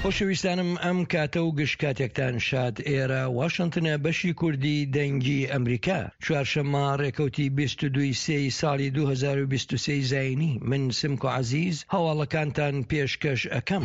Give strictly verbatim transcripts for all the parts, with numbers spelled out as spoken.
خۆشەویستانم ئەم کاتە و گشت کاتێکتان شاد. ئێرە واشنتنە بەشی کوردی دەنگی ئەمریکا چوارشەممە ڕێکەوتی بیست و دوو سێی ساڵی دوو هەزار و بیست و سێ زاینی. من سمکۆ عەزیز هەواڵەکانتان پێشکەش ئەەکەم.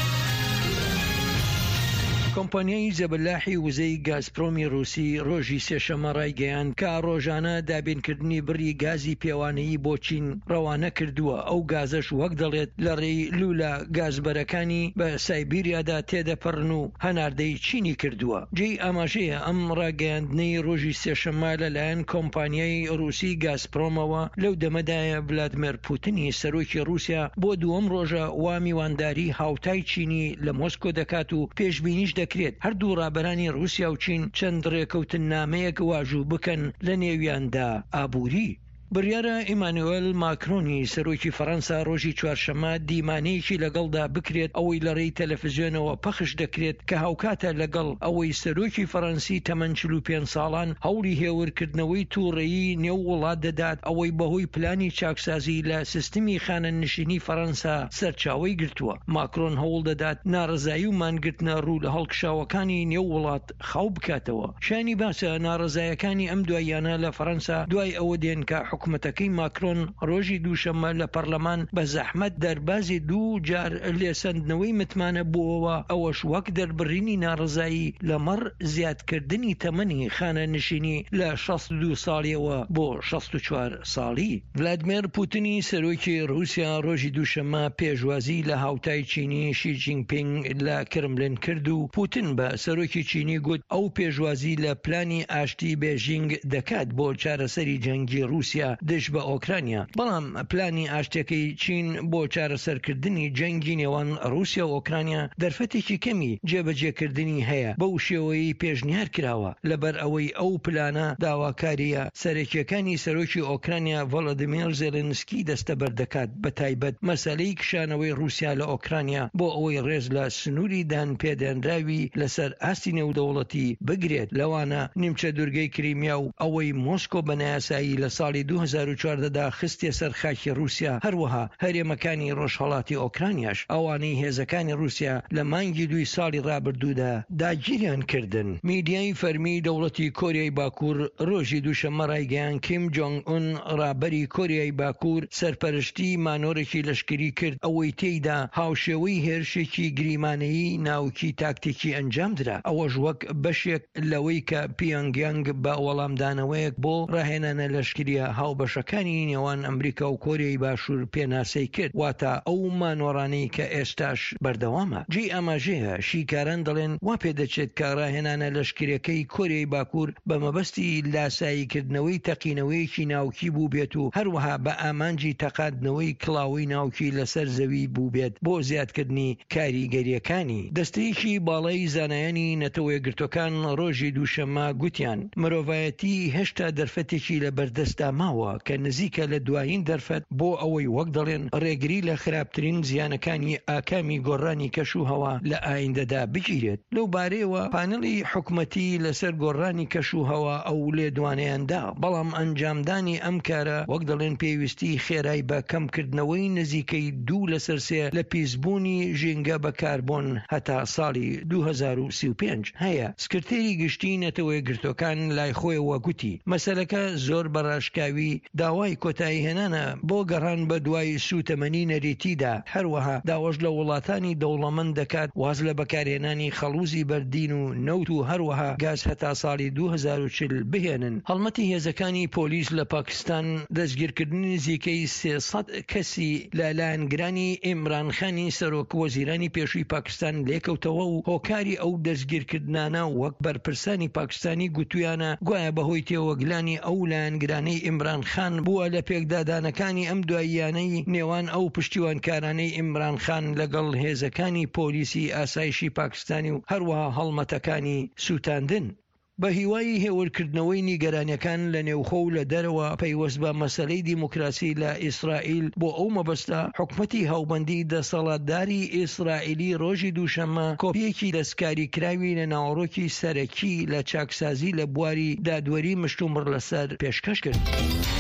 کۆمپانیای زەبەلاحی وزەی گازپرۆمی رووسی ڕۆژی سێشەممە ڕایگەیان کە ڕۆژانە دابینکردنی بڕی گازی پێوانەیی بۆ چین ڕەوانە کردووە. ئەو گازەش وەک دەڵێت لە ڕێی لوولە گازبەرەکانی بە سایبیریادا تێدەپەڕن و هەناردەی چینی کردووە. جێی ئاماژەیە ئەم ڕاگەیاندنەی ڕۆژی سێشەممە لەلایەن کۆمپانیای رووسی گازپرۆمەوە لەو دەمەدایە ڤلادیمیر پوتینی سەرۆکی رووسیا بۆ دووەم ڕۆژە وا میوانداری هاوتای چینی لە مۆسکۆ دەکات و پێشبینیش دەکرێت هەردوو ڕابەرانی رووسیا و چین چەند ڕێکەوتن نامەیەک واژوو بکەن لە نێویاندا ئابووری. بڕیارە ئیمانوئێل ماکرۆنی سەرۆکی فەڕەنسا ڕۆژی چوارشەممە دیمانەیەکی لەگەڵدا بکرێت ئەوەی لە ڕێی تەلەڤیزیۆنەوە پەخش دەکرێت کە هاوکاتە لەگەڵ ئەوەی سەرۆکی فەڕەنسی تەمەن چل و پێنج ساڵان هەوڵی هێورکردنەوەی تووڕێیی نێو وڵات دەدات ئەوەی بەهۆی پلانی چاکسازی لە سیستمی خانەنشینی فەڕەنسا سەرچاوەی گرتووە. ماکرۆن هەوڵ دەدات ناڕزایی و مانگرتنە ڕوو لە هەڵکشاوەکانی نێو وڵات خاو بکاتەوە. شانی باسە ناڕزایەکانی ئەم دواییانە لە فەڕەنسا دوای ئەوە دێن کە حکومەتەکەی ماکرۆن ڕۆژی دووشەممە لە پەرلەمان بە زەحمەت دەربازی دوو جار لێسەندنەوەی متمانە بووەوە. ئەوەش وەک دەربڕینی ناڕزایی لەمەڕ زیادکردنی تەمەنی خانە نشینی لە شەست و دوو ساڵیەوە بۆ شەست و چوار ساڵی. ڤلادیمیر پوتینی سەرۆکی رووسیا ڕۆژی دووشەممە پێشوازی لە هاوتای چینی شی جینپینگ لە کرملین کرد و پوتین بە سەرۆکی چینی گوت ئەو پێشوازی لە پلانی ئاشتی بێژینگ دەکات بۆ چارەسەری جەنگی رووسیا دش بە ئۆکرانیا. بەڵام پلانی ئاشتەکەی چین بۆ چارەسەرکردنی جەنگی نێوان رووسیا و ئۆکرانیا دەرفەتێکی کەمی جێبەجێکردنی هەیە. بەو شێوەیەی پێشنیار کراوە لەبەر ئەوەی ئەو پلانە داواکاریە سەرەکیەکانی سەرۆکی ئۆکرانیا ڤڵۆدیمیر زێلێنسکی دەستەبەر دەکات بە تایبەت مەسەلەی کشانەوەی رووسیا لە ئۆکرانیا بۆ ئەوەی ڕێز لە سنووری دان پێدەنراوی لەسەر ئاستی نێودەوڵەتی بگرێت. لەوانە نیمچە دورگەی کریمیا و ئەوەی مۆسکۆ بە نایاسایی لە ساڵی دوو هەزار و چواردەدا خستێ سەر خاکی رووسیا، هەروەها هەرێمەکانی ڕۆژهەڵاتی ئۆکرانیاش ئەوانەی هێزەکانی رووسیا لە مانگی دوی ساڵی ڕابردوودا داگیریان کردن. میدیای فەرمی دەوڵەتی کۆریای باکوور ڕۆژی دووشەممە ڕایگەیان کیم جۆنگ ئون ڕابەری کۆریای باکوور سەرپەرشتی مانۆرێکی لەشکری کرد ئەوەی تێیدا هاوشێوەی هێرشێکی گریمانەیی ناوکی تاکتیکی ئەنجام درا. ئەوەش وەک بەشێک لەوەی کە پیۆنگیانگ بە وەڵامدانەوەیەک بۆ ڕاهێنانە لەشکریە هاوبەشەکانی نێوان ئەمریکا و کۆریای باشوور پێناسەی کرد، واتە ئەو مانۆڕانەی کە ئێستاش بەردەوامە. جێ ئاماژەیە شیکاران دەڵێن وا پێدەچێت کە ڕاهێنانە لەشکریەکەی کۆریای باکوور بە مەبەستی لاساییکردنەوەی تەقینەوەیەکی ناوکی بوو بێت و هەروەها بە ئامانجی تەقاندنەوەی کڵاوی ناوکی لەسەر زەوی بوو بێت بۆ زیادکردنی کاریگەریەکانی. دەستەیەکی باڵای زانایانی نەتەوە یەکگرتوەکان ڕۆژی دووشەممە گوتیان مرۆڤایەتی هێشتا دەرفەتێکی لە بەردەستا ماوە کە نزیکە لە دوایین دەرفەت بۆ ئەوەی وەک دەڵێن ڕێگری لە خراپترین زیانەکانی ئاکامی گۆڕانی کەش و هەوا لە ئایندەدا بگیرێت. لەو بارەیەوە پانەڵی حکومەتی لەسەر گۆڕانی کەش و هەوا ئەو لێدوانەیاندا، بەڵام ئەنجامدانی ئەم کارە وەک دەڵێن پێویستی خێرای بە کەمکردنەوەی نزیکەی دوو لەسەر سێ لە پیسبوونی ژینگە بە کاربۆن هەتا ساڵی دوو هەزار و سی و پێنج هەیە. سکرتێری گشتی نەتەوە یەکگرتوەکان لای خۆیەوە گوتی مەسەلەکە زۆر بەڕاشکاوی داوای کۆتایی هێنانە بۆ گەڕان بە دوای سوتەمەنی نەریتیدا. هەروەها داوەش لە وڵاتانی دەوڵەمەند دەکات واز لە بەکارهێنانی خەڵوزی بەردین و نەوت و هەروەها گاز هەتا ساڵی دوو هەزار و چل بهێنن. هەڵمەتی هێزەکانی پۆلیس لە پاکستان دەستگیرکردنی نزیکەی سێسەد کەسی لەلایەنگرانی ئیمرانخانی سەرۆک وەزیرانی پێشووی پاکستان لێکەوتەوە و هۆکاری ئەو دەستگیرکردانە وەک بەرپرسانی پاکستانی گوتویانە گوایە بەهۆی تێوەگلانی ئەو لایەنگرانەی ئیمران خان بووە لە پێکدادانەکانی ئەم دواییانەی نێوان ئەو پشتیوانکارانەی ئیمران خان لەگەڵ هێزەکانی پۆلیسی ئاسایشی پاکستانی و هەروەها هەڵمەتەکانی سوتاندن. بە هیوای هێورکردنەوەی نیگەرانیەکان لە نێوخۆ و لە دەرەوە پەیوەست بە مەسەلەی دیموکراسی لە ئیسرائیل بۆ ئەو مەبەستە حکومەتی هاوبەندی دەسەڵاتداری ئیسرائیلی ڕۆژی دووشەممە کۆپیەکی دەستکاری کراوی لە ناوەڕۆکی سەرەکی لە چاکسازی لە بواری دادوەری مشتومڕ لەسەر پێشکەش کرد.